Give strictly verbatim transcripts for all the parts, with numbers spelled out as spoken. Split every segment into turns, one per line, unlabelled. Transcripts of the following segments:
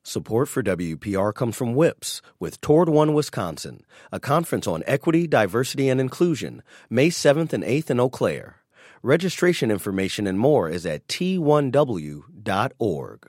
Support for W P R comes from WHIPS with Toward One Wisconsin, a conference on equity, diversity, and inclusion, May seventh and eighth in Eau Claire. Registration information and more is at T one W dot org.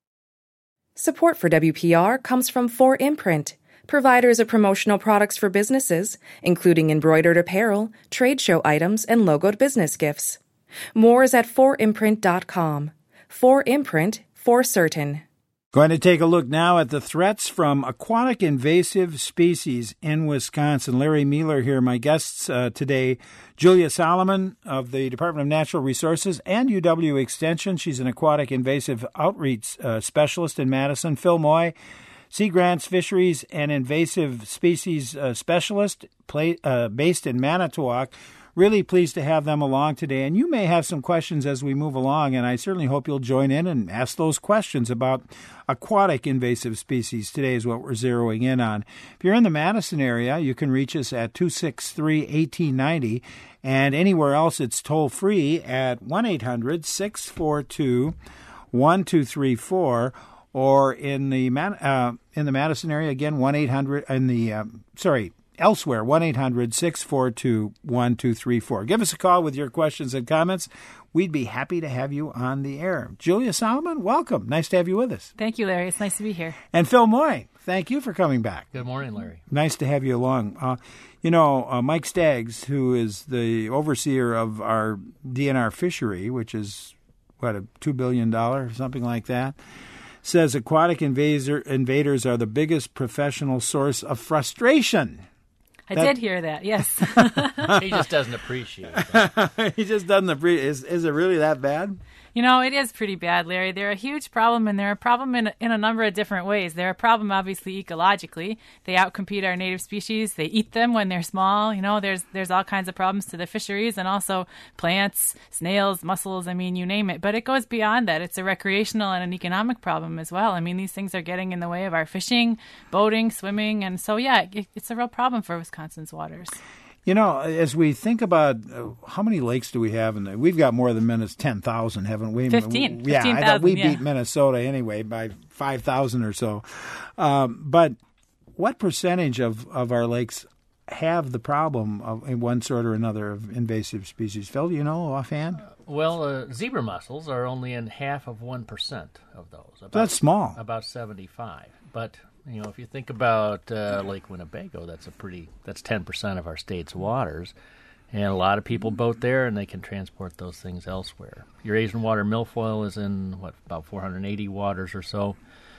Support for W P R comes from four imprint, providers of promotional products for businesses, including embroidered apparel, trade show items, and logoed business gifts. More is at four imprint dot com. four imprint, for certain.
Going to take a look now at the threats from aquatic invasive species in Wisconsin. Larry Mueller here. My guests uh, today, Julia Solomon of the Department of Natural Resources and U W Extension. She's an aquatic invasive outreach uh, specialist in Madison. Phil Moy, Sea Grants, Fisheries, and Invasive Species uh, Specialist play, uh, based in Manitowoc. Really pleased to have them along today. And you may have some questions as we move along, and I certainly hope you'll join in and ask those questions about aquatic invasive species. Today is what we're zeroing in on. If you're in the Madison area, you can reach us at two six three, one eight nine zero, and anywhere else it's toll-free at one eight hundred, six four two, one two three four, or in the uh, in the Madison area, again, one eight hundred, in the, uh, sorry, elsewhere, one eight hundred, six four two, one two three four. Give us a call with your questions and comments. We'd be happy to have you on the air. Julia Solomon, welcome. Nice to have you with us.
Thank you, Larry. It's nice to be here.
And Phil Moy, thank you for coming back.
Good morning, Larry.
Nice to have you along. Uh, you know, uh, Mike Staggs, who is the overseer of our D N R fishery, which is, what, a two billion dollars, something like that, says aquatic invader, invaders are the biggest professional source of frustration.
I that, did hear that, yes.
He just doesn't appreciate that.
He just doesn't appreciate is, is it really that bad?
You know, it is pretty bad, Larry. They're a huge problem, and they're a problem in, in a number of different ways. They're a problem, obviously, ecologically. They outcompete our native species. They eat them when they're small. You know, there's there's all kinds of problems to the fisheries, and also plants, snails, mussels, I mean, you name it. But it goes beyond that. It's a recreational and an economic problem as well. I mean, these things are getting in the way of our fishing, boating, swimming, and so, yeah, it, it's a real problem for Wisconsin's waters.
You know, as we think about uh, how many lakes do we have in there? We've got more than Minnesota's ten thousand, haven't we?
Fifteen.
Yeah,
fifteen
I we
yeah.
beat Minnesota anyway by five thousand or so. Um, but what percentage of, of our lakes have the problem of in one sort or another of invasive species? Phil, do you know offhand?
Uh, well, uh, zebra mussels are only in half of one percent of those. About,
That's small.
About seventy-five. But you know, if you think about uh, Lake Winnebago, that's a pretty that's ten percent of our state's waters, and a lot of people boat there, and they can transport those things elsewhere. Your Asian water milfoil is in what about four hundred eighty waters or so,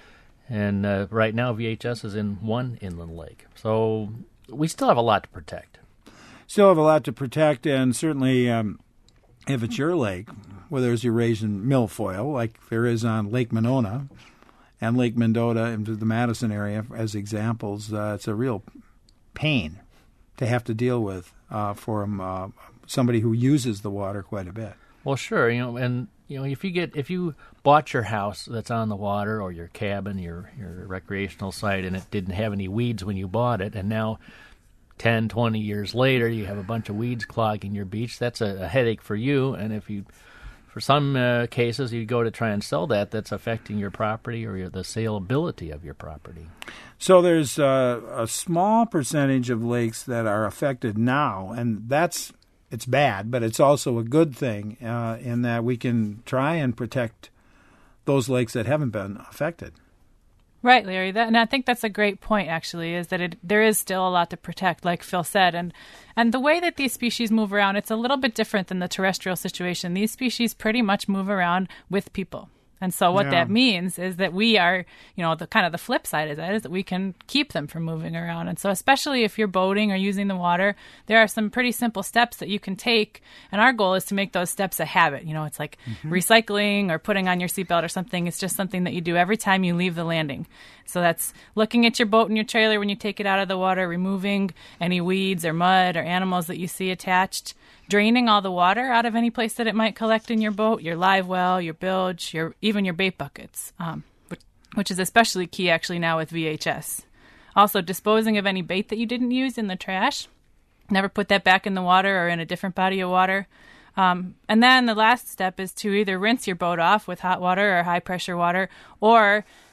and uh, right now V H S is in one inland lake. So we still have a lot to protect.
Still have a lot to protect, and certainly um, if it's your lake, where there's Eurasian milfoil, like there is on Lake Monona and Lake Mendota into the Madison area as examples, uh, it's a real pain to have to deal with uh, for um, uh, somebody who uses the water quite a bit.
Well, sure, you know, and you know, if you get if you bought your house that's on the water or your cabin, your your recreational site, and it didn't have any weeds when you bought it, and now ten, twenty years later you have a bunch of weeds clogging your beach, that's a, a headache for you. And if you For some uh, cases, you go to try and sell that, that's affecting your property or your, the saleability of your property.
So there's uh, a small percentage of lakes that are affected now, and that's it's bad, but it's also a good thing uh, in that we can try and protect those lakes that haven't been affected.
Right, Larry. That, and I think that's a great point, actually, is that it, there is still a lot to protect, like Phil said. And and the way that these species move around, it's a little bit different than the terrestrial situation. These species pretty much move around with people. And so what yeah. that means is that we are, you know, the kind of the flip side of that is that we can keep them from moving around. And so especially if you're boating or using the water, there are some pretty simple steps that you can take. And our goal is to make those steps a habit. You know, it's like mm-hmm. recycling or putting on your seatbelt or something. It's just something that you do every time you leave the landing. So that's looking at your boat and your trailer when you take it out of the water, removing any weeds or mud or animals that you see attached, draining all the water out of any place that it might collect in your boat, your live well, your bilge, your even your bait buckets, um, which, which is especially key actually now with V H S. Also, disposing of any bait that you didn't use in the trash. Never put that back in the water or in a different body of water. Um, and then the last step is to either rinse your boat off with hot water or high-pressure water, or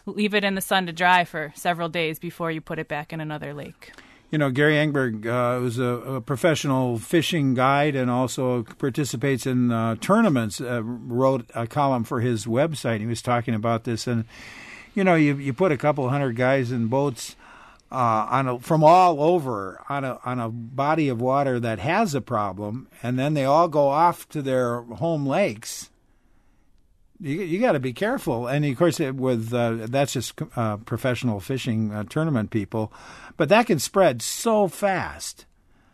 leave it in the sun to dry for several days before you put it back in another lake.
You know, Gary Engberg uh, was a, a professional fishing guide and also participates in uh, tournaments, uh, wrote a column for his website. He was talking about this. And, you know, you you put a couple hundred guys in boats uh, on a, from all over on a, on a body of water that has a problem, and then they all go off to their home lakes. You, you got to be careful. And, of course, it, with uh, that's just uh, professional fishing uh, tournament people. But that can spread so fast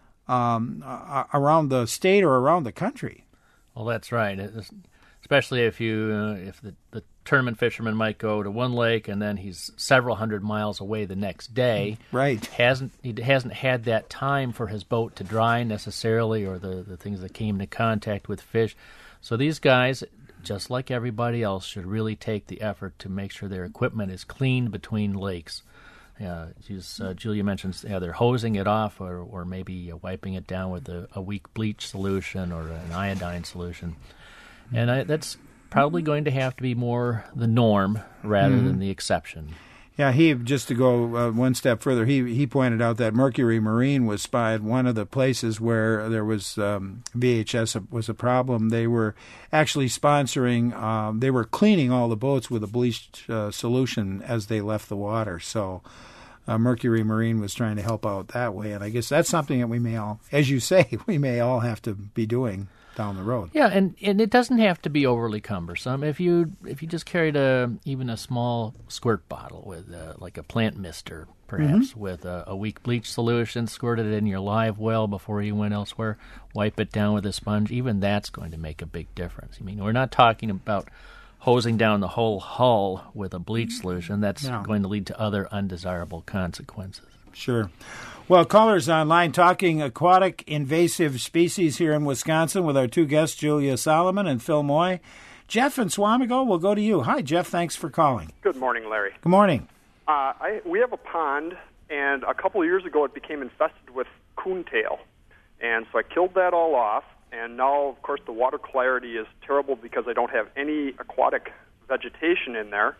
um, uh, around the state or around the country.
Well, that's right. It's, especially if you uh, if the, the tournament fisherman might go to one lake and then he's several hundred miles away the next day.
Right.
Hasn't he hasn't had that time for his boat to dry necessarily, or the, the things that came into contact with fish. So these guys, just like everybody else, should really take the effort to make sure their equipment is cleaned between lakes. Uh, uh, Julia mentions yeah, they're hosing it off or, or maybe uh, wiping it down with a, a weak bleach solution or an iodine solution. And I, that's probably going to have to be more the norm rather mm-hmm. than the exception.
Yeah, he just to go uh, one step further, he he pointed out that Mercury Marine was spotted one of the places where there was um, V H S was a problem. They were actually sponsoring, um, they were cleaning all the boats with a bleached uh, solution as they left the water. So uh, Mercury Marine was trying to help out that way. And I guess that's something that we may all, as you say, we may all have to be doing down the road.
Yeah, and, and it doesn't have to be overly cumbersome. If you if you just carried a even a small squirt bottle with uh, like a plant mister, perhaps, mm-hmm. with a, a weak bleach solution, squirted it in your live well before you went elsewhere, wipe it down with a sponge, even that's going to make a big difference. I mean, we're not talking about hosing down the whole hull with a bleach solution. That's no. going to lead to other undesirable consequences.
Sure. Well, callers online talking aquatic invasive species here in Wisconsin with our two guests, Julia Solomon and Phil Moy. Jeff in Swamigo, we'll go to you. Hi, Jeff. Thanks for calling.
Good morning, Larry.
Good morning.
Uh, I, we have a pond, and a couple of years ago it became infested with coontail. And so I killed that all off, and now, of course, the water clarity is terrible because I don't have any aquatic vegetation in there.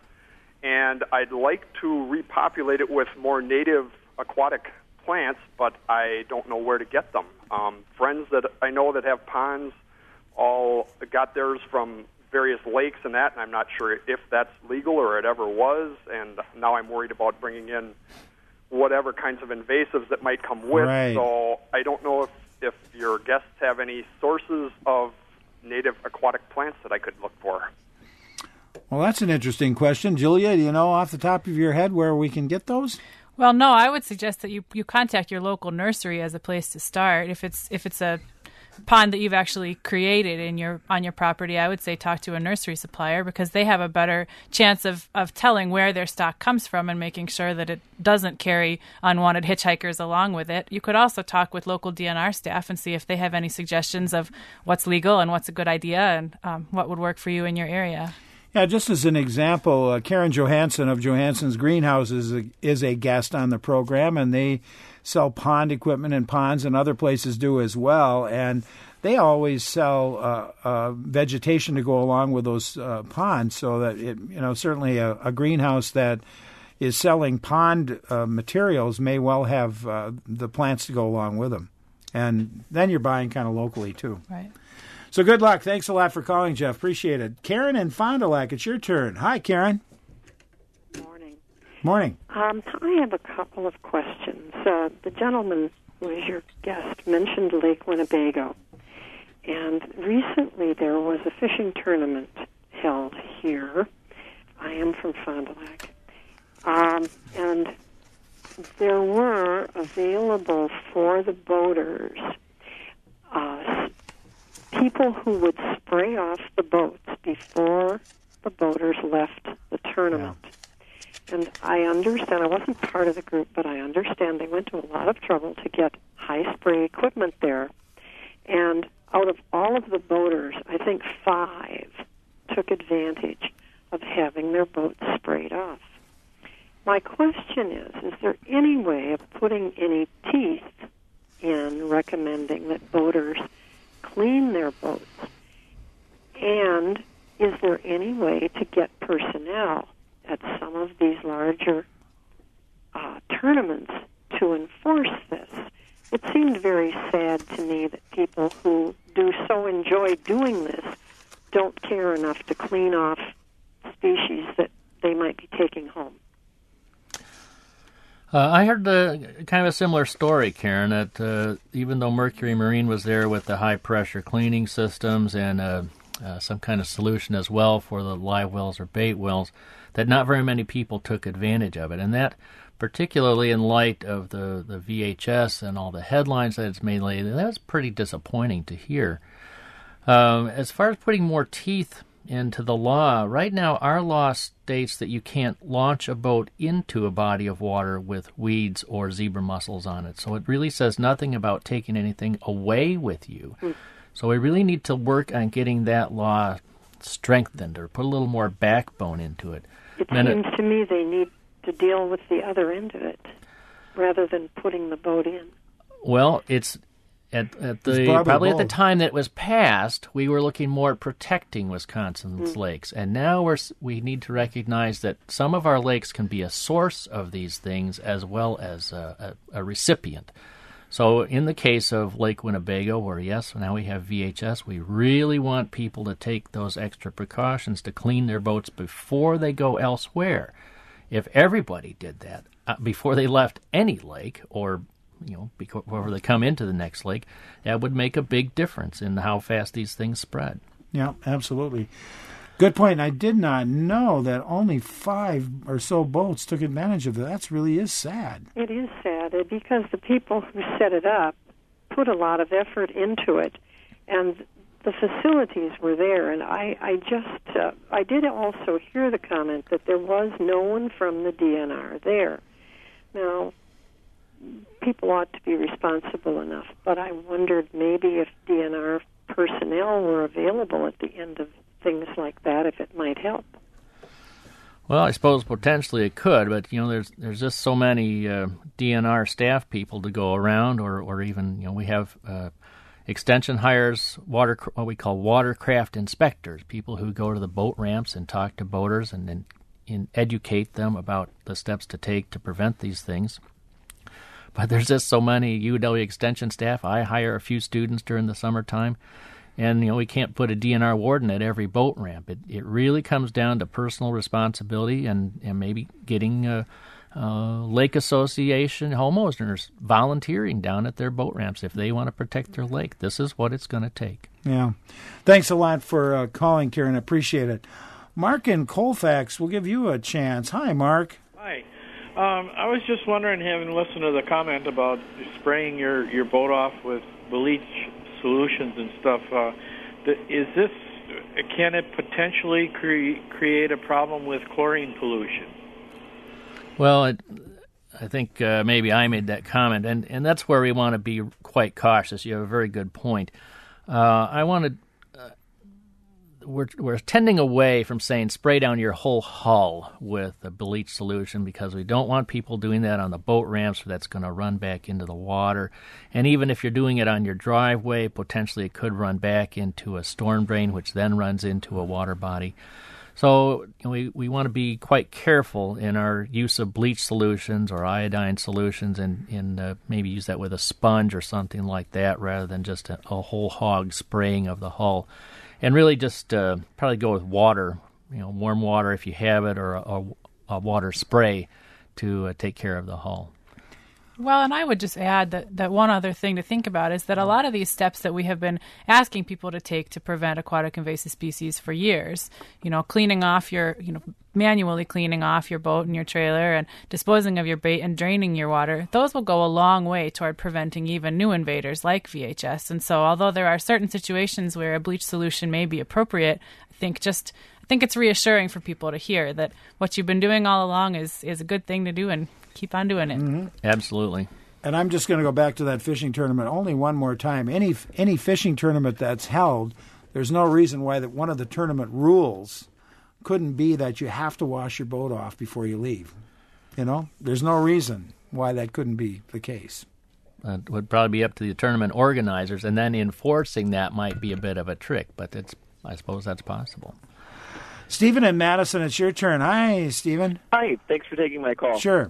And I'd like to repopulate it with more native aquatic plants, but I don't know where to get them. Um, friends that I know that have ponds all got theirs from various lakes and that, and I'm not sure if that's legal or it ever was, and now I'm worried about bringing in whatever kinds of invasives that might come with.
Right.
So I don't know if, if your guests have any sources of native aquatic plants that I could look for.
Well, that's an interesting question. Julia, do you know off the top of your head where we can get those?
Well, no, I would suggest that you, you contact your local nursery as a place to start. If it's if it's a pond that you've actually created in your on your property, I would say talk to a nursery supplier because they have a better chance of, of telling where their stock comes from and making sure that it doesn't carry unwanted hitchhikers along with it. You could also talk with local D N R staff and see if they have any suggestions of what's legal and what's a good idea and um, what would work for you in your area.
Yeah, just as an example, uh, Karen Johansson of Johansson's Greenhouses is a, is a guest on the program, and they sell pond equipment and ponds, and other places do as well. And they always sell uh, uh, vegetation to go along with those uh, ponds, so that it, you know, certainly a, a greenhouse that is selling pond uh, materials may well have uh, the plants to go along with them. And then you're buying kind of locally too.
Right.
So good luck. Thanks a lot for calling, Jeff. Appreciate it. Karen in Fond du Lac, it's your turn. Hi, Karen.
Morning.
Morning.
Um, I have a couple of questions. Uh, the gentleman who was your guest mentioned Lake Winnebago. And recently there was a fishing tournament held here. I am from Fond du Lac. Um, and there were available for the boaters uh, people who would spray off the boats before the boaters left the tournament. Yeah. And I understand, I wasn't part of the group, but I understand they went to a lot of trouble to get high spray equipment there. And out of all of the boaters, I think five took advantage of having their boats sprayed off. My question is, is there any way of putting any teeth in recommending that boaters clean their boats? And is there any way to get personnel at some of these larger uh, tournaments to enforce this. It seemed very sad to me that people who do so enjoy doing this don't care enough to clean off species that they might be taking home.
Uh, I heard the, kind of a similar story, Karen, that uh, even though Mercury Marine was there with the high-pressure cleaning systems and uh, uh, some kind of solution as well for the live wells or bait wells, that not very many people took advantage of it. And that, particularly in light of the, the V H S and all the headlines that it's made lately, that's pretty disappointing to hear. Um, as far as putting more teeth into the law, right now our law states that you can't launch a boat into a body of water with weeds or zebra mussels on it. So it really says nothing about taking anything away with you. Mm. So we really need to work on getting that law strengthened or put a little more backbone into it.
It and seems it, to me they need to deal with the other end of it rather than putting the boat in.
Well, it's At, at the probably, probably at the time that it was passed, we were looking more at protecting Wisconsin's mm. lakes, and now we're we need to recognize that some of our lakes can be a source of these things as well as a, a, a recipient. So, in the case of Lake Winnebago, where yes, now we have V H S, we really want people to take those extra precautions to clean their boats before they go elsewhere. If everybody did that uh, before they left any lake, or you know, before they come into the next lake, that would make a big difference in how fast these things spread.
Yeah, absolutely. Good point. I did not know that only five or so boats took advantage of that. That really is sad.
It is sad because the people who set it up put a lot of effort into it, and the facilities were there. And I, I just, uh, I did also hear the comment that there was no one from the D N R there. Now, people ought to be responsible enough, but I wondered maybe if D N R personnel were available at the end of things like that, if it might help.
Well, I suppose potentially it could, but you know, there's there's just so many uh, D N R staff people to go around, or or even you know, we have uh, Extension hires water what we call watercraft inspectors, people who go to the boat ramps and talk to boaters and then and educate them about the steps to take to prevent these things. But there's just so many U W Extension staff. I hire a few students during the summertime, and you know we can't put a D N R warden at every boat ramp. It it really comes down to personal responsibility and, and maybe getting a, a Lake Association homeowners volunteering down at their boat ramps if they want to protect their lake. This is what it's going to take.
Yeah. Thanks a lot for uh, calling, Karen. Appreciate it. Mark in Colfax, we'll give you a chance. Hi, Mark.
Hi. Um, I was just wondering, having listened to the comment about spraying your, your boat off with bleach solutions and stuff, uh, the, is this, can it potentially cre- create a problem with chlorine pollution?
Well, it, I think uh, maybe I made that comment, and, and that's where we want to be quite cautious. You have a very good point. Uh, I want to We're, we're tending away from saying spray down your whole hull with a bleach solution because we don't want people doing that on the boat ramps. That's going to run back into the water. And even if you're doing it on your driveway, potentially it could run back into a storm drain, which then runs into a water body. So you know, we, we want to be quite careful in our use of bleach solutions or iodine solutions, and, and uh, maybe use that with a sponge or something like that rather than just a, a whole hog spraying of the hull. And really just uh, probably go with water, you know, warm water if you have it, or a, a, a water spray to uh, take care of the hull.
Well, and I would just add that, that one other thing to think about is that a lot of these steps that we have been asking people to take to prevent aquatic invasive species for years, you know, cleaning off your, you know, manually cleaning off your boat and your trailer and disposing of your bait and draining your water, those will go a long way toward preventing even new invaders like V H S. And so although there are certain situations where a bleach solution may be appropriate, I think just I think it's reassuring for people to hear that what you've been doing all along is, is a good thing to do, and keep on doing it.
Mm-hmm.
Absolutely.
And I'm just going to go back to that fishing tournament only one more time. Any any fishing tournament that's held, there's no reason why that one of the tournament rules couldn't be that you have to wash your boat off before you leave. You know, there's no reason why that couldn't be the case.
It would probably be up to the tournament organizers, and then enforcing that might be a bit of a trick, but it's I suppose that's possible.
Stephen in Madison, it's your turn. Hi, Stephen.
Hi, thanks for taking my call.
Sure.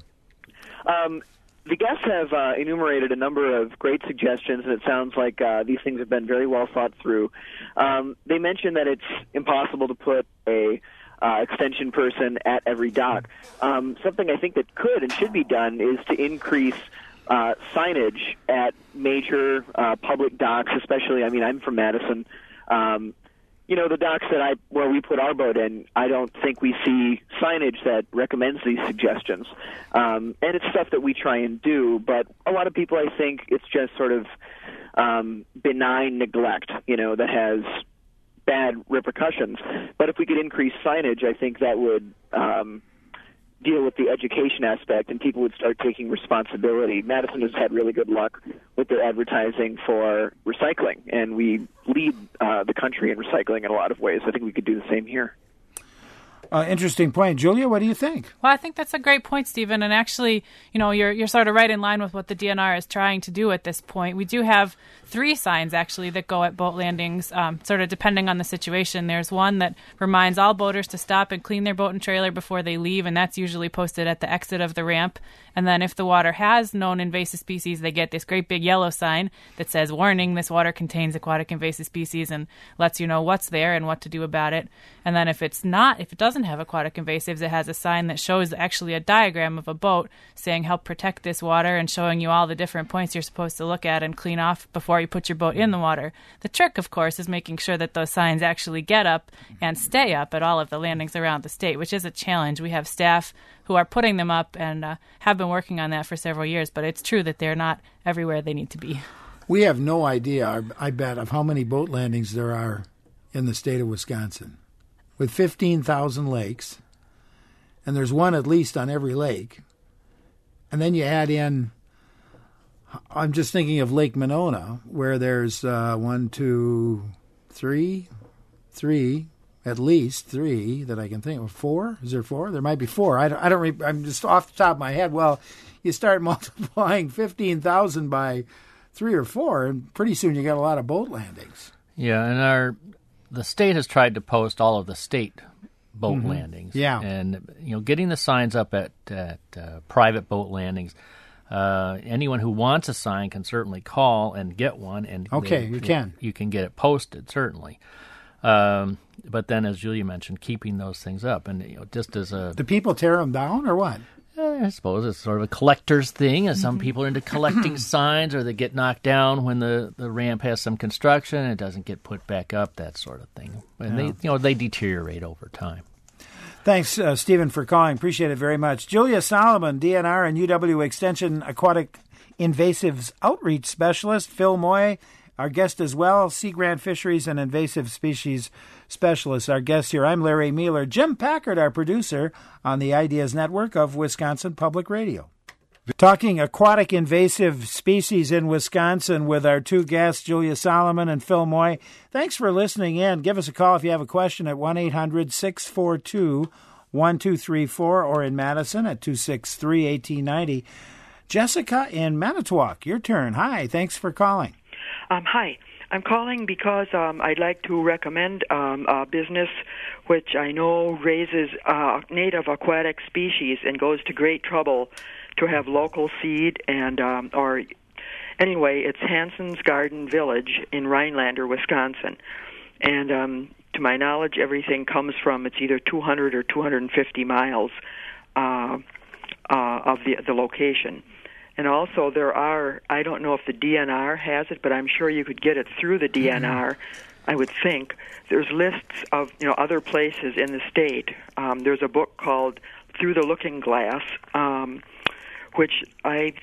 Um, the guests have uh, enumerated a number of great suggestions, and it sounds like uh, these things have been very well thought through. Um, they mentioned that it's impossible to put a uh, extension person at every dock. Um, something I think that could and should be done is to increase uh, signage at major uh, public docks, especially, I mean, I'm from Madison. Um, you know, the docks that I where we put our boat in, I don't think we see signage that recommends these suggestions. Um, and it's stuff that we try and do, but a lot of people, I think, it's just sort of um, benign neglect, you know, that has bad repercussions. But if we could increase signage, I think that would um, deal with the education aspect, and people would start taking responsibility. Madison has had really good luck with their advertising for recycling, and we lead uh, the country in recycling in a lot of ways. I think we could do the same here.
Uh, interesting point. Julia, what do you think?
Well, I think that's a great point, Stephen. And actually, you know, you're you're sort of right in line with what the D N R is trying to do at this point. We do have three signs, actually, that go at boat landings, um, sort of depending on the situation. There's one that reminds all boaters to stop and clean their boat and trailer before they leave, and that's usually posted at the exit of the ramp. And then if the water has known invasive species, they get this great big yellow sign that says, warning, this water contains aquatic invasive species, and lets you know what's there and what to do about it. And then if it's not, if it doesn't have aquatic invasives, it has a sign that shows actually a diagram of a boat saying help protect this water and showing you all the different points you're supposed to look at and clean off before you put your boat in the water. The trick, of course, is making sure that those signs actually get up and stay up at all of the landings around the state, which is a challenge. We have staff who are putting them up and uh, have been working on that for several years, but it's true that they're not everywhere they need to be.
We have no idea, I bet, of how many boat landings there are in the state of Wisconsin. With fifteen thousand lakes, and there's one at least on every lake, and then you add in, I'm just thinking of Lake Monona, where there's uh, one, two, three, three, at least three that I can think of. Four? Is there four? There might be four. I don't, I don't re- I'm just off the top of my head. Well, you start multiplying fifteen thousand by three or four, and pretty soon you got a lot of boat landings.
Yeah, and our the state has tried to post all of the state boat mm-hmm. landings.
Yeah.
And, you know, getting the signs up at, at uh, private boat landings, uh, anyone who wants a sign can certainly call and get one. And
okay,
they,
you can.
You can get it posted, certainly. Um, but then, as Julia mentioned, keeping those things up. And, you know, just as a...
Do people tear them down or what?
I suppose it's sort of a collector's thing, as some people are into collecting signs, or they get knocked down when the, the ramp has some construction and it doesn't get put back up, that sort of thing. And yeah. they, you know, they deteriorate over time.
Thanks, uh, Stephen, for calling. Appreciate it very much. Julia Solomon, D N R and U W Extension Aquatic Invasives Outreach Specialist. Phil Moy, our guest as well, Sea Grant Fisheries and Invasive Species Specialist. Our guest here, I'm Larry Mueller. Jim Packard, our producer on the Ideas Network of Wisconsin Public Radio. Talking aquatic invasive species in Wisconsin with our two guests, Julia Solomon and Phil Moy. Thanks for listening in. Give us a call if you have a question at one eight hundred six four two one two three four or in Madison at two six three one eight nine zero. Jessica in Manitowoc, your turn. Hi, thanks for calling.
Um, hi. I'm calling because um, I'd like to recommend um, a business which I know raises uh, native aquatic species and goes to great trouble to have local seed and um, or anyway, it's Hanson's Garden Village in Rhinelander, Wisconsin. And um, to my knowledge, everything comes from, it's either two hundred or two hundred fifty miles uh, uh, of the, the location. And also there are, I don't know if the D N R has it, but I'm sure you could get it through the D N R, mm-hmm. I would think. There's lists of, you know, other places in the state. Um, there's a book called Through the Looking Glass, um, which I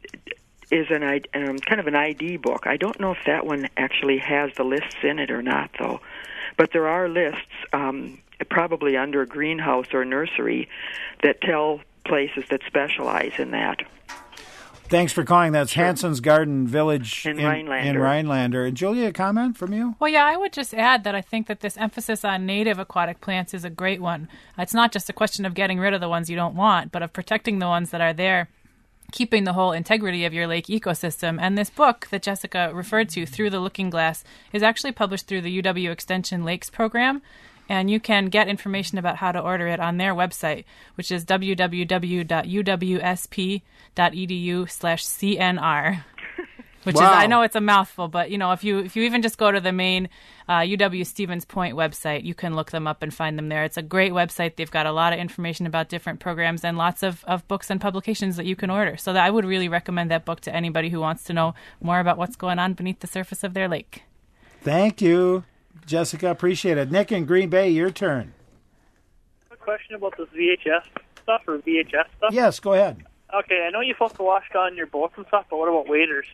is an um, kind of an I D book. I don't know if that one actually has the lists in it or not, though. But there are lists, um, probably under greenhouse or nursery, that tell places that specialize in that.
Thanks for calling. That's sure. Hanson's Garden Village
in,
in Rhinelander. In Rhinelander. And Julia, a comment from you?
Well, yeah, I would just add that I think that this emphasis on native aquatic plants is a great one. It's not just a question of getting rid of the ones you don't want, but of protecting the ones that are there, keeping the whole integrity of your lake ecosystem. And this book that Jessica referred to, Through the Looking Glass, is actually published through the U W Extension Lakes program. and you can get information about how to order it on their website, which is w w w dot u w s p dot e d u slash c n r. Which wow. is, I know it's a mouthful, but you know, if you if you even just go to the main uh, U W Stevens Point website, you can look them up and find them there. It's a great website. They've got a lot of information about different programs and lots of, of books and publications that you can order. So that I would really recommend that book to anybody who wants to know more about what's going on beneath the surface of their lake.
Thank you, Jessica. Appreciate it. Nick in Green Bay, your turn.
A question about this V H S stuff or V H S stuff?
Yes, go ahead.
Okay, I know you're supposed to wash down your boats and stuff, but what about waders?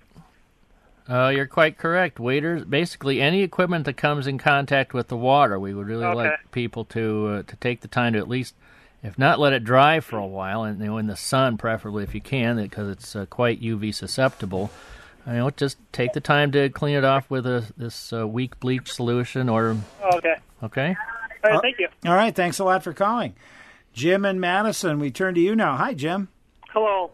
Uh, you're quite correct. Waders, basically any equipment that comes in contact with the water, we would really
okay.
like people to uh, to take the time to at least, if not let it dry for a while, and you know, in the sun preferably if you can, because it's uh, quite U V susceptible. You know, just take the time to clean it off with a this uh, weak bleach solution or.
Okay.
Okay.
All right. Thank you.
All right. Thanks a lot for calling, Jim and Madison. We turn to you now. Hi, Jim.
Hello.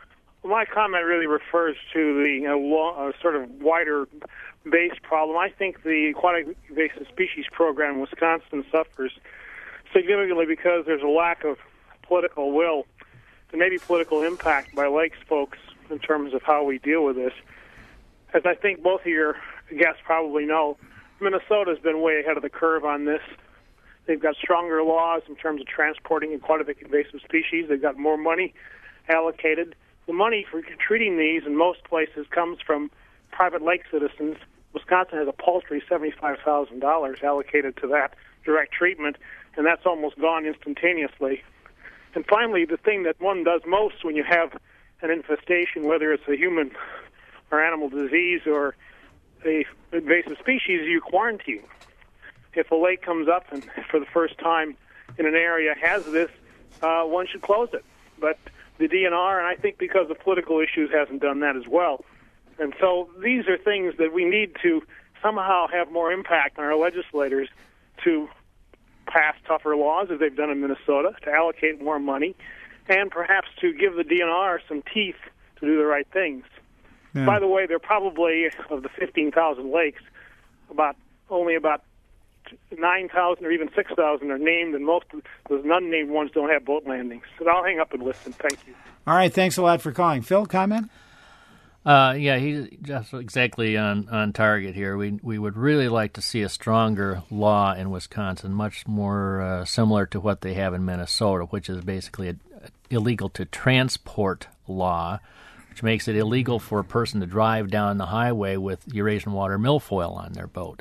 My comment really refers to the you know, long, uh, sort of wider-based problem. I think the Aquatic Invasive Species Program in Wisconsin suffers significantly because there's a lack of political will and maybe political impact by lakes folks in terms of how we deal with this. As I think both of your guests probably know, Minnesota's been way ahead of the curve on this. They've got stronger laws in terms of transporting aquatic invasive species. They've got more money allocated. The money for treating these in most places comes from private lake citizens. Wisconsin has a paltry seventy-five thousand dollars allocated to that direct treatment, and that's almost gone instantaneously. And finally, the thing that one does most when you have an infestation, whether it's a human or animal disease or a invasive species, you quarantine. If a lake comes up and for the first time in an area has this, uh, one should close it. But the D N R, and I think because of political issues, hasn't done that as well. And so these are things that we need to somehow have more impact on our legislators to pass tougher laws, as they've done in Minnesota, to allocate more money, and perhaps to give the D N R some teeth to do the right things. Yeah. By the way, there are probably, of the fifteen thousand lakes, about only about nine thousand or even six thousand are named, and most of those unnamed ones don't have boat landings. So I'll hang up and listen. Thank you.
All right. Thanks a lot for calling. Phil, comment?
Uh, yeah, he's just exactly on, on target here. We we would really like to see a stronger law in Wisconsin, much more uh, similar to what they have in Minnesota, which is basically a, a illegal to transport law, which makes it illegal for a person to drive down the highway with Eurasian water milfoil on their boat.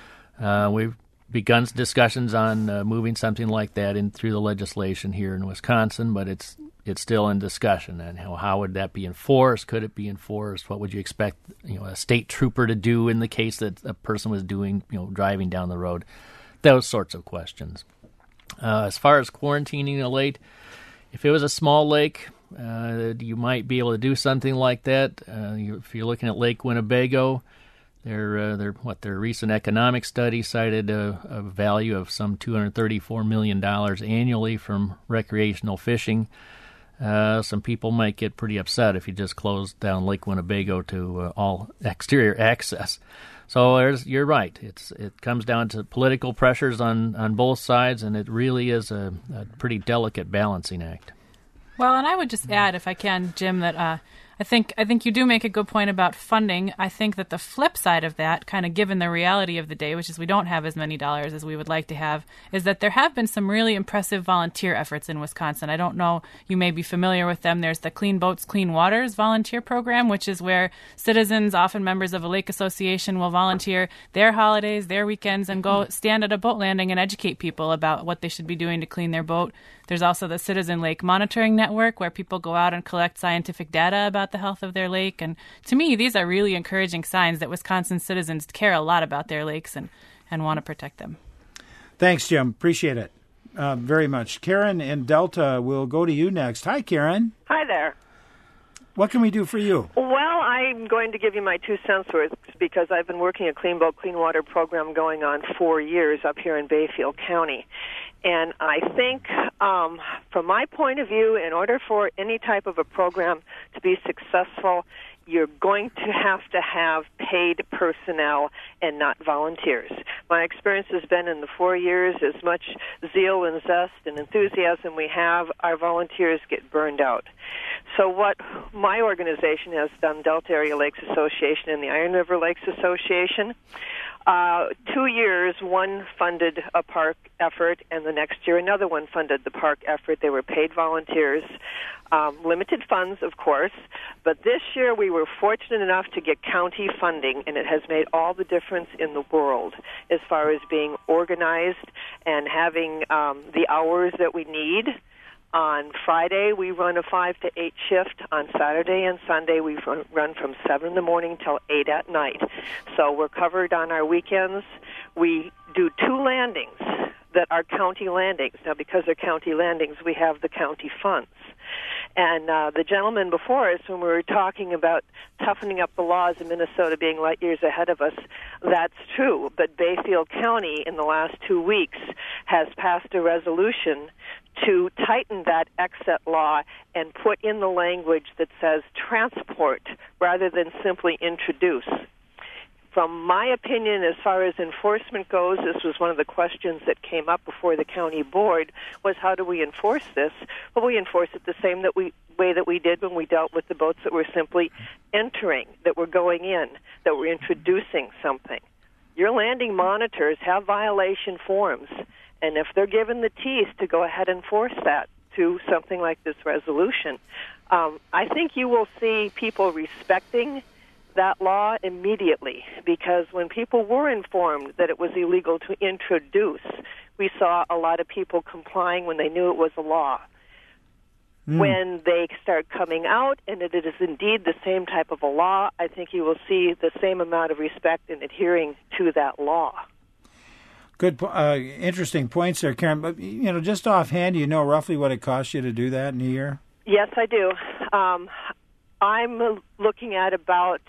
Uh, we've begun discussions on uh, moving something like that in through the legislation here in Wisconsin, but it's it's still in discussion. And how, how would that be enforced? Could it be enforced? What would you expect, you know, a state trooper to do in the case that a person was doing, you know, driving down the road? Those sorts of questions. Uh, as far as quarantining a lake, if it was a small lake, uh, you might be able to do something like that. Uh, you, if you're looking at Lake Winnebago, Their, uh, their what their recent economic study cited a, a value of some two hundred thirty-four million dollars annually from recreational fishing. Uh, some people might get pretty upset if you just close down Lake Winnebago to uh, all exterior access. So there's, you're right. It's it comes down to political pressures on, on both sides, and it really is a, a pretty delicate balancing act.
Well, and I would just add, if I can, Jim, that uh, I think I think you do make a good point about funding. I think that the flip side of that, kind of given the reality of the day, which is we don't have as many dollars as we would like to have, is that there have been some really impressive volunteer efforts in Wisconsin. I don't know, you may be familiar with them. There's the Clean Boats, Clean Waters volunteer program, which is where citizens, often members of a lake association, will volunteer their holidays, their weekends, and go stand at a boat landing and educate people about what they should be doing to clean their boat. There's also the Citizen Lake Monitoring Network, where people go out and collect scientific data about the health of their lake. And to me, these are really encouraging signs that Wisconsin citizens care a lot about their lakes and, and want to protect them.
Thanks, Jim. Appreciate it uh, very much. Karen in Delta will go to you next. Hi, Karen.
Hi there.
What can we do for you?
Well, I'm going to give you my two cents worth because I've been working a Clean Boat, Clean Water program going on four years up here in Bayfield County. And I think, um, from my point of view, in order for any type of a program to be successful, you're going to have to have paid personnel and not volunteers. My experience has been in the four years, as much zeal and zest and enthusiasm we have, our volunteers get burned out. So what my organization has done, Delta Area Lakes Association and the Iron River Lakes Association, Uh, two years, one funded a park effort, and the next year another one funded the park effort. They were paid volunteers, um, limited funds, of course, but this year we were fortunate enough to get county funding, and it has made all the difference in the world as far as being organized and having um, the hours that we need. On Friday, we run a five to eight shift. On Saturday and Sunday, we run from seven in the morning till eight at night. So we're covered on our weekends. We do two landings that are county landings. Now, because they're county landings, we have the county funds. And uh, the gentleman before us, when we were talking about toughening up the laws in Minnesota being light years ahead of us, that's true. But Bayfield County, in the last two weeks, has passed a resolution to tighten that exit law and put in the language that says transport rather than simply introduce. From my opinion, as far as enforcement goes, this was one of the questions that came up before the county board, was how do we enforce this? Well, we enforce it the same that we, way that we did when we dealt with the boats that were simply entering, that were going in, that were introducing something. Your landing monitors have violation forms, and if they're given the teeth to go ahead and enforce that through something like this resolution, um, I think you will see people respecting that law immediately, because when people were informed that it was illegal to introduce, we saw a lot of people complying when they knew it was a law. Mm. When they start coming out and it is indeed the same type of a law, I think you will see the same amount of respect in adhering to that law.
Good, uh, interesting points there, Karen. But, you know, just offhand, do you know roughly what it costs you to do that in a year?
Yes, I do. Um, I'm looking at about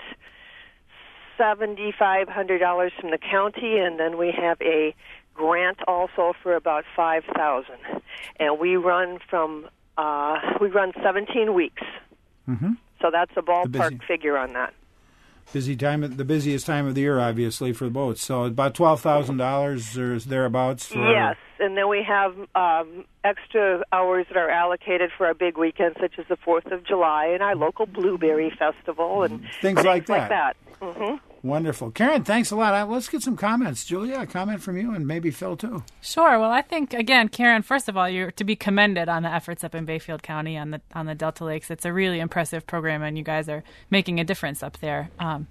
seven thousand five hundred dollars from the county, and then we have a grant also for about five thousand dollars. And we run from uh, we run seventeen weeks. Mm-hmm. So that's a ballpark figure on that.
Busy time, the busiest time of the year, obviously, for the boats. So about twelve thousand dollars or thereabouts. For
yes, and then we have um, extra hours that are allocated for our big weekends, such as the Fourth of July and our local Blueberry Festival and
things,
things
like that.
Like that. Mm-hmm.
Wonderful. Karen, thanks a lot. Let's get some comments. Julia, a comment from you, and maybe Phil, too.
Sure. Well, I think, again, Karen, first of all, you're to be commended on the efforts up in Bayfield County on the on the Delta Lakes. It's a really impressive program, and you guys are making a difference up there. Um,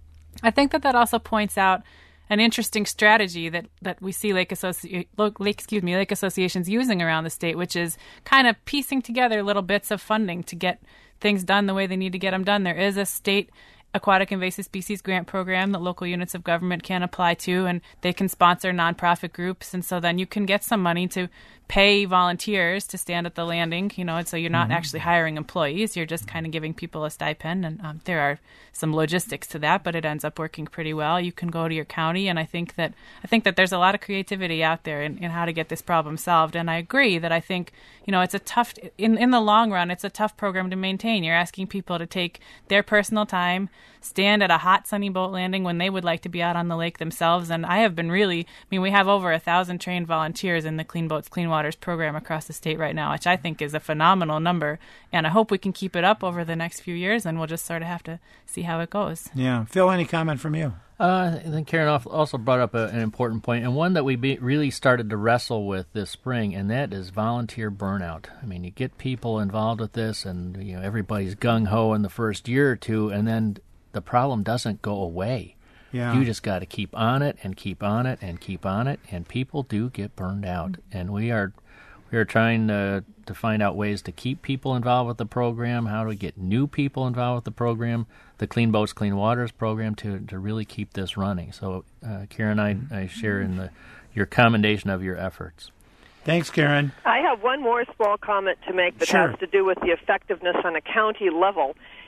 I think that that also points out an interesting strategy that, that we see lake, associ- lake, excuse me, lake associations using around the state, which is kind of piecing together little bits of funding to get things done the way they need to get them done. There is a state aquatic invasive species grant program that local units of government can apply to, and they can sponsor nonprofit groups, and so then you can get some money to pay volunteers to stand at the landing, you know, and so you're not mm-hmm. actually hiring employees, you're just kind of giving people a stipend, and um, there are some logistics to that, but it ends up working pretty well. You can go to your county, and I think that I think that there's a lot of creativity out there in, in how to get this problem solved, and I agree that I think, you know, it's a tough, in, in the long run, it's a tough program to maintain. You're asking people to take their personal time, stand at a hot, sunny boat landing when they would like to be out on the lake themselves, and I have been really, I mean, we have over a thousand trained volunteers in the Clean Boats, Clean Waters program across the state right now, which I think is a phenomenal number, and I hope we can keep it up over the next few years, and we'll just sort of have to see how it goes.
Yeah. Phil, any comment from you?
Uh, I think Karen also brought up a, an important point, and one that we be, really started to wrestle with this spring, and that is volunteer burnout. I mean, you get people involved with this, and you know everybody's gung-ho in the first year or two, and then the problem doesn't go away.
Yeah.
You just got to keep on it and keep on it and keep on it, and people do get burned out. And we are we are trying to, to find out ways to keep people involved with the program, how to get new people involved with the program, the Clean Boats, Clean Waters program, to, to really keep this running. So, uh, Karen, I, I share in the your commendation of your efforts.
Thanks, Karen.
I have one more small comment to make that
sure.
has to do with the effectiveness on a county level.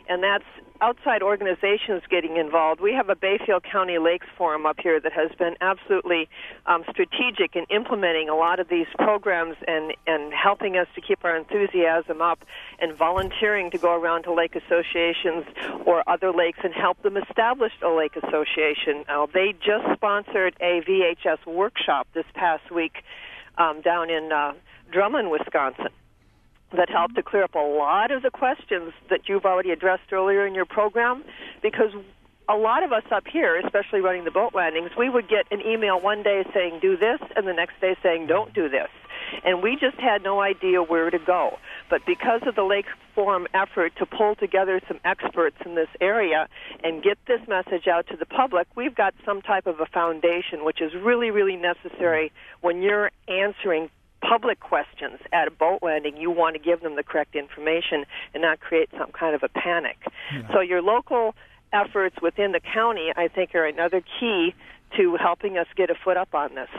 and that's outside organizations getting involved. We have a Bayfield County Lakes Forum up here that has been absolutely um, strategic in implementing a lot of these programs and, and helping us to keep our enthusiasm up and volunteering to go around to lake associations or other lakes and help them establish a lake association. Uh, they just sponsored a V H S workshop this past week um, down in uh, Drummond, Wisconsin, that helped to clear up a lot of the questions that you've already addressed earlier in your program, because a lot of us up here, especially running the boat landings, we would get an email one day saying do this and the next day saying don't do this. And we just had no idea where to go. But because of the Lake Forum effort to pull together some experts in this area and get this message out to the public, we've got some type of a foundation, which is really, really necessary when you're answering public questions at a boat landing. You want to give them the correct information and not create some kind of a panic. Yeah. So your local efforts within the county, I think, are another key to helping us get a foot up on this.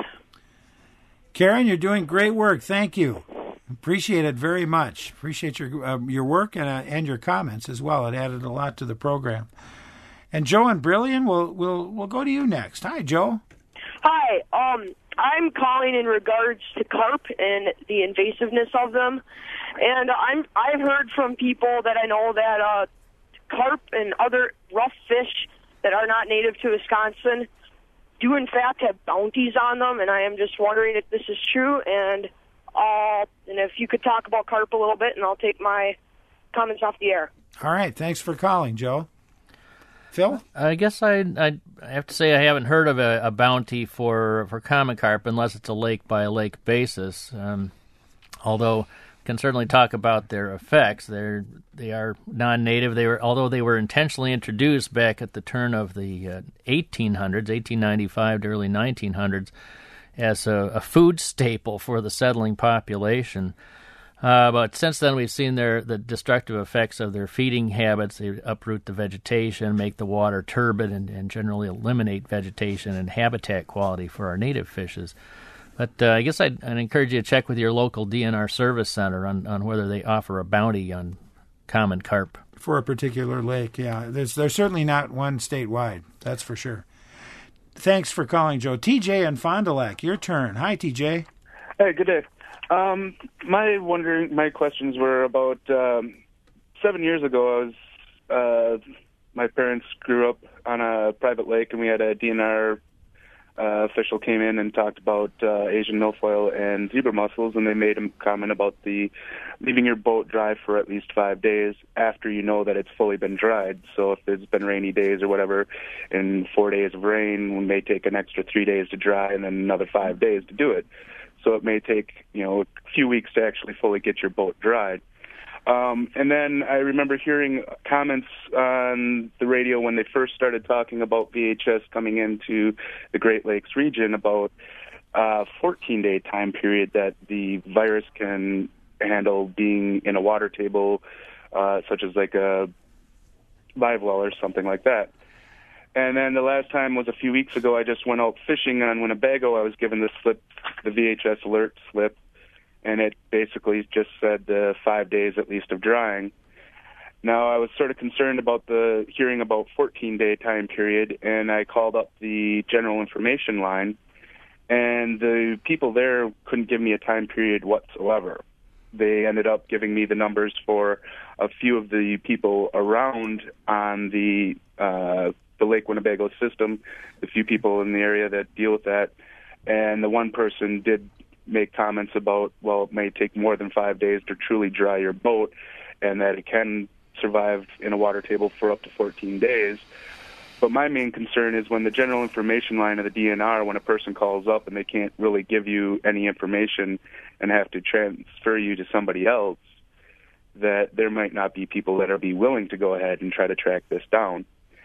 Karen, you're doing great work. Thank you. Appreciate it very much. Appreciate your uh, your work and uh, and your comments as well. It added a lot to the program. And Joe and Brillion, we'll we'll we'll go to you next. Hi, Joe.
Hi. Um. I'm calling in regards to carp and the invasiveness of them, and I'm I've heard from people that I know that uh, carp and other rough fish that are not native to Wisconsin do in fact have bounties on them, and I am just wondering if this is true, and uh, and if you could talk about carp a little bit, and I'll take my comments off the air.
All right, thanks for calling, Joe. Phil?
I guess I I have to say I haven't heard of a, a bounty for, for common carp unless it's a lake-by-lake basis. Um, although can certainly talk about their effects. They're they are non-native. They were although they were intentionally introduced back at the turn of the uh, eighteen hundreds, eighteen ninety-five to early nineteen hundreds, as a, a food staple for the settling population. Uh, but since then, we've seen their the destructive effects of their feeding habits. They uproot the vegetation, make the water turbid, and, and generally eliminate vegetation and habitat quality for our native fishes. But uh, I guess I'd, I'd encourage you to check with your local D N R service center on, on whether they offer a bounty on common carp.
For a particular lake, yeah. There's, there's certainly not one statewide, that's for sure. Thanks for calling, Joe. T J and Fond du Lac, your turn. Hi, T J.
Hey, good day. Um, my wondering, my questions were about um, seven years ago. I was, uh, my parents grew up on a private lake, and we had a D N R uh, official came in and talked about uh, Asian milfoil and zebra mussels, and they made a comment about the leaving your boat dry for at least five days after you know that it's fully been dried. So if it's been rainy days or whatever, and four days of rain, we may take an extra three days to dry, and then another five days to do it. So it may take, you know, a few weeks to actually fully get your boat dried. Um, and then I remember hearing comments on the radio when they first started talking about V H S coming into the Great Lakes region about a fourteen-day time period that the virus can handle being in a water table, uh, such as like a live well or something like that. And then the last time was a few weeks ago. I just went out fishing on Winnebago. I was given the slip, the V H S alert slip, and it basically just said uh, five days at least of drying. Now, I was sort of concerned about the hearing about fourteen-day time period, and I called up the general information line, and the people there couldn't give me a time period whatsoever. They ended up giving me the numbers for a few of the people around on the uh, the Lake Winnebago system, the few people in the area that deal with that, and the one person did make comments about, well, it may take more than five days to truly dry your boat, and that it can survive in a water table for up to fourteen days. But my main concern is when the general information line of the D N R, when a person calls up and they can't really give you any information and have to transfer you to somebody else, that there might not be people that are be willing to go ahead and try to track this down.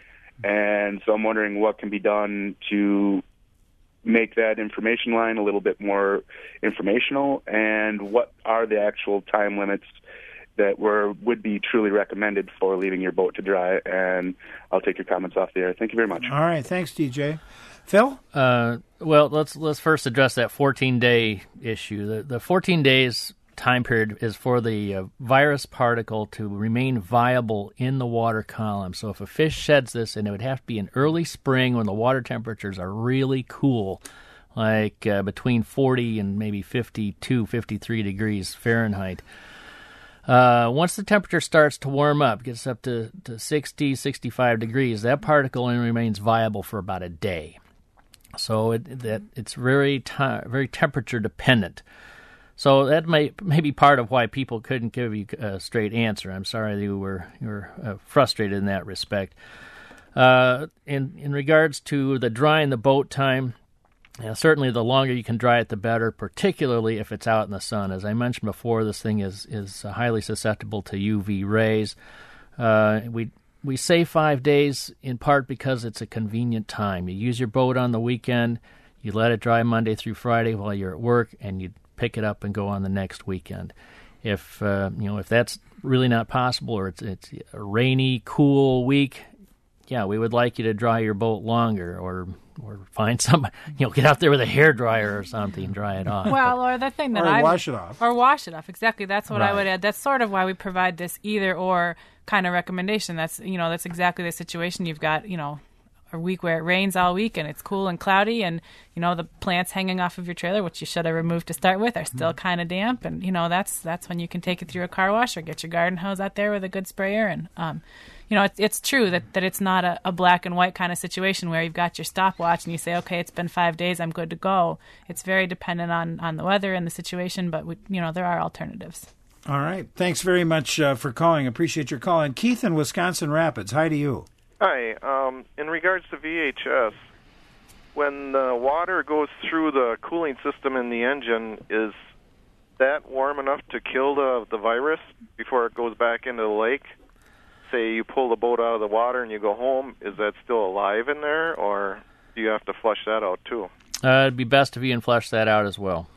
And so I'm wondering what can be done to make that information line a little bit more informational, and what are the actual time limits that were would be truly recommended for leaving your boat to dry. And I'll take your comments off the air. Thank you very much.
All right. Thanks, D J. Phil?
Uh, well, let's let's first address that fourteen-day issue. The, the fourteen days time period is for the uh, virus particle to remain viable in the water column. So if a fish sheds this, and it would have to be in early spring when the water temperatures are really cool, like uh, between forty and maybe fifty-two, fifty-three degrees Fahrenheit. Uh, once the temperature starts to warm up, gets up to, to sixty, sixty-five degrees, that particle only remains viable for about a day. So it, that it's very t- very temperature dependent. So that may, may be part of why people couldn't give you a straight answer. I'm sorry you were you were uh, frustrated in that respect. Uh, in in regards to the drying the boat time, uh, certainly the longer you can dry it, the better, particularly if it's out in the sun. As I mentioned before, this thing is is highly susceptible to U V rays. Uh, we we say five days in part because it's a convenient time. You use your boat on the weekend, you let it dry Monday through Friday while you're at work, and you pick it up and go on the next weekend. If uh, you know if that's really not possible, or it's it's a rainy, cool week, yeah, we would like you to dry your boat longer, or or find some, you know, get out there with a hairdryer or something and dry it off.
Well, or the thing that
or
I
wash it off,
or wash it off. Exactly, that's what
right.
I would add. That's sort of why we provide this either or kind of recommendation. That's you know that's exactly the situation. You've got you know. a week where it rains all week and it's cool and cloudy, and you know the plants hanging off of your trailer, which you should have removed to start with, are still kind of damp, and you know that's that's when you can take it through a car wash or get your garden hose out there with a good sprayer. And um, you know it's it's true that, that it's not a, a black and white kind of situation where you've got your stopwatch and you say, okay, it's been five days, I'm good to go. It's very dependent on, on the weather and the situation, but we, you know there are alternatives.
All right, thanks very much uh, for calling. Appreciate your call. And Keith in Wisconsin Rapids, hi to you.
Hi. Um, in regards to V H S, when the water goes through the cooling system in the engine, is that warm enough to kill the, the virus before it goes back into the lake? Say you pull the boat out of the water and you go home, is that still alive in there, or do you have to flush that out too?
Uh, it'd be best if you can flush that out as well.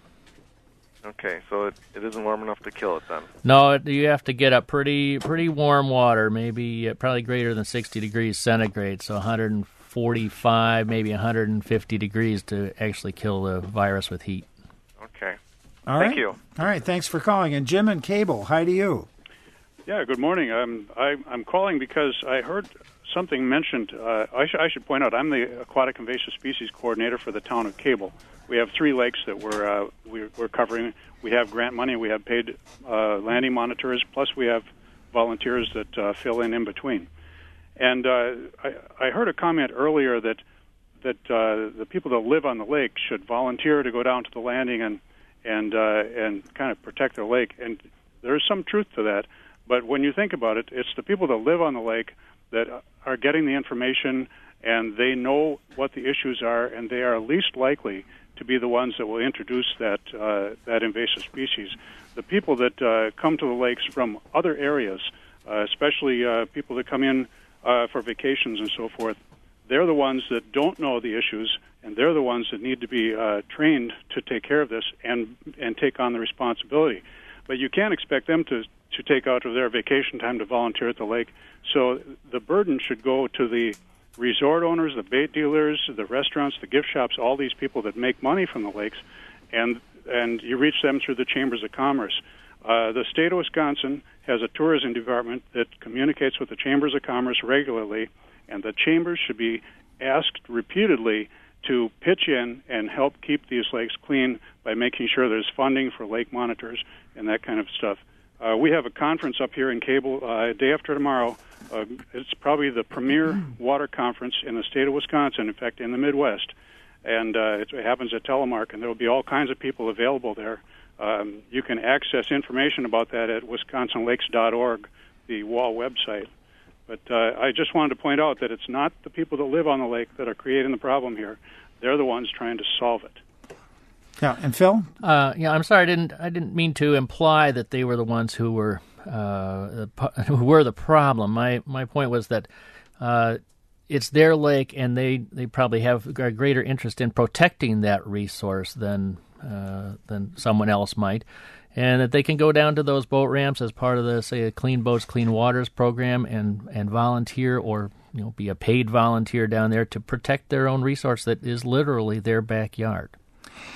Okay, so it, it isn't warm enough to kill it then?
No, it, you have to get up pretty pretty warm water, maybe uh, probably greater than sixty degrees centigrade, so one hundred forty-five, maybe one hundred fifty degrees to actually kill the virus with heat.
Okay.
All
Thank
right.
you.
All right, thanks for calling. And Jim and Cable, hi to you.
Yeah, good morning. I'm I, I'm calling because I heard something mentioned. Uh, I, sh- I should point out I'm the Aquatic Invasive Species Coordinator for the town of Cable. We have three lakes that we're uh, we're, we're covering. We have grant money. We have paid uh, landing monitors. Plus, we have volunteers that uh, fill in in between. And uh, I, I heard a comment earlier that that uh, the people that live on the lake should volunteer to go down to the landing and and uh, and kind of protect their lake. And there is some truth to that. But when you think about it, it's the people that live on the lake that are getting the information, and they know what the issues are, and they are least likely to be the ones that will introduce that uh, that invasive species. The people that uh, come to the lakes from other areas, uh, especially uh, people that come in uh, for vacations and so forth, they're the ones that don't know the issues, and they're the ones that need to be uh, trained to take care of this and and take on the responsibility. But you can't expect them to, to take out of their vacation time to volunteer at the lake. So the burden should go to the resort owners, the bait dealers, the restaurants, the gift shops, all these people that make money from the lakes, and and you reach them through the chambers of commerce. Uh, the state of Wisconsin has a tourism department that communicates with the chambers of commerce regularly, and the chambers should be asked repeatedly to pitch in and help keep these lakes clean by making sure there's funding for lake monitors and that kind of stuff. Uh, we have a conference up here in Cable uh, day after tomorrow. Uh, it's probably the premier water conference in the state of Wisconsin, in fact, in the Midwest. And uh, it happens at Telemark, and there will be all kinds of people available there. Um, you can access information about that at wisconsin lakes dot org, the W A L website. But uh, I just wanted to point out that it's not the people that live on the lake that are creating the problem here. They're the ones trying to solve it.
Yeah, and Phil?
Uh, yeah, I'm sorry. I didn't. I didn't mean to imply that they were the ones who were uh, who were the problem. My my point was that uh, it's their lake, and they, they probably have a greater interest in protecting that resource than uh, than someone else might, and that they can go down to those boat ramps as part of the, say, a Clean Boats, Clean Waters program, and and volunteer or you know be a paid volunteer down there to protect their own resource that is literally their backyard.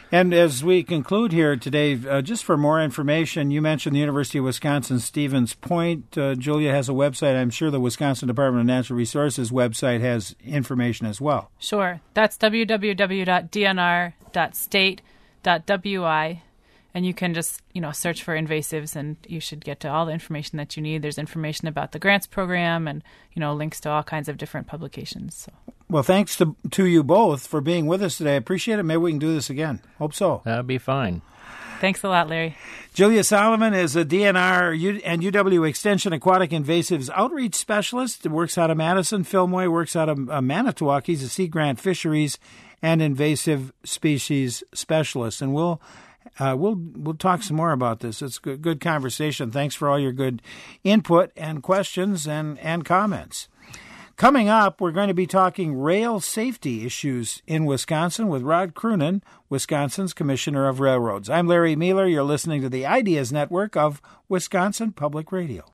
And as we conclude here today, uh, just for more information, you mentioned the University of Wisconsin Stevens Point. Uh, Julia has a website. I'm sure the Wisconsin Department of Natural Resources website has information as well.
Sure. That's w w w dot d n r dot state dot w i. And you can just, you know, search for invasives, and you should get to all the information that you need. There's information about the grants program and, you know, links to all kinds of different publications. So.
Well, thanks to to you both for being with us today. I appreciate it. Maybe we can do this again. Hope so.
That'd be fine.
Thanks a lot, Larry.
Julia Solomon is a D N R and U W Extension Aquatic Invasives Outreach Specialist. Works out of Madison. Phil Moy works out of uh, Manitowoc. He's a Sea Grant Fisheries and Invasive Species Specialist. And we'll uh, we'll we'll talk some more about this. It's a good, good conversation. Thanks for all your good input and questions and, and comments. Coming up, we're going to be talking rail safety issues in Wisconsin with Rod Croonan, Wisconsin's Commissioner of Railroads. I'm Larry Mealer. You're listening to the Ideas Network of Wisconsin Public Radio.